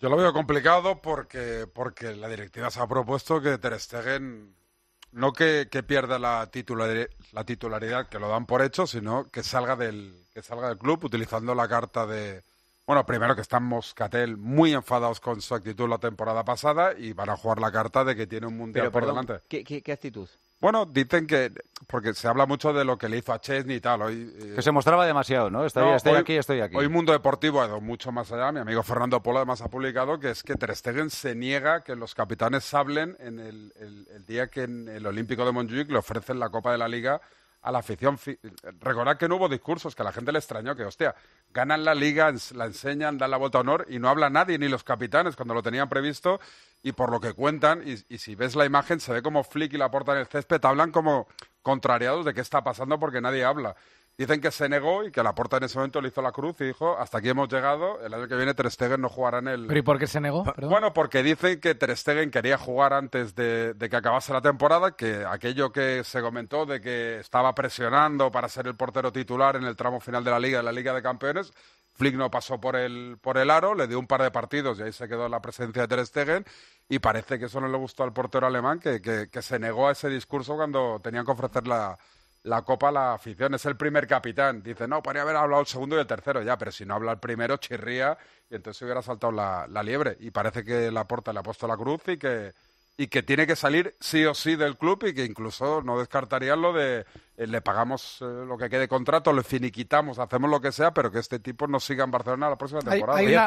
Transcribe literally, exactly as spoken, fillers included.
Yo lo veo complicado porque, porque la directiva se ha propuesto que Ter Stegen no que, que pierda la, titularidad, la titularidad, que lo dan por hecho, sino que salga del que salga del club utilizando la carta de... Bueno, primero que están Moscatel muy enfadados con su actitud la temporada pasada y van a jugar la carta de que tiene un mundial Pero, por perdón, delante. ¿qué, qué, qué actitud? Bueno, dicen que... Porque se habla mucho de lo que le hizo a Chesney y tal. Hoy, eh, Que se mostraba demasiado, ¿no? Estoy, no, estoy hoy, aquí, estoy aquí. Hoy Mundo Deportivo ha ido mucho más allá. Mi amigo Fernando Polo además ha publicado que es que Ter Stegen se niega que los capitanes hablen en el, el, el día que en el Olímpico de Montjuic le ofrecen la Copa de la Liga a la afición. Recordad que no hubo discursos, que a la gente le extrañó, que hostia, ganan la Liga, la enseñan, dan la vuelta a honor y no habla nadie, ni los capitanes, cuando lo tenían previsto. Y por lo que cuentan, y, y si ves la imagen, se ve como Flick y Laporta en el césped hablan como contrariados de qué está pasando porque nadie habla. Dicen que se negó y que Laporta en ese momento le hizo la cruz y dijo, hasta aquí hemos llegado, el año que viene Ter Stegen no jugará en el... ¿Pero y por qué se negó? Perdón. Bueno, porque dicen que Ter Stegen quería jugar antes de, de que acabase la temporada, que aquello que se comentó de que estaba presionando para ser el portero titular en el tramo final de la Liga, de la Liga de Campeones, Flick no pasó por el, por el aro, le dio un par de partidos y ahí se quedó la presencia de Ter Stegen y parece que eso no le gustó al portero alemán, que, que, que se negó a ese discurso cuando tenían que ofrecer la, la Copa a la afición. Es el primer capitán. Dice, no, podría haber hablado el segundo y el tercero ya, pero si no habla el primero, chirría y entonces se hubiera saltado la, la liebre. Y parece que Laporta le ha puesto la cruz y que... y que tiene que salir sí o sí del club y que incluso no descartarían lo de eh, le pagamos eh, lo que quede contrato, le finiquitamos, hacemos lo que sea, pero que este tipo no siga en Barcelona la próxima temporada. Hay, hay una,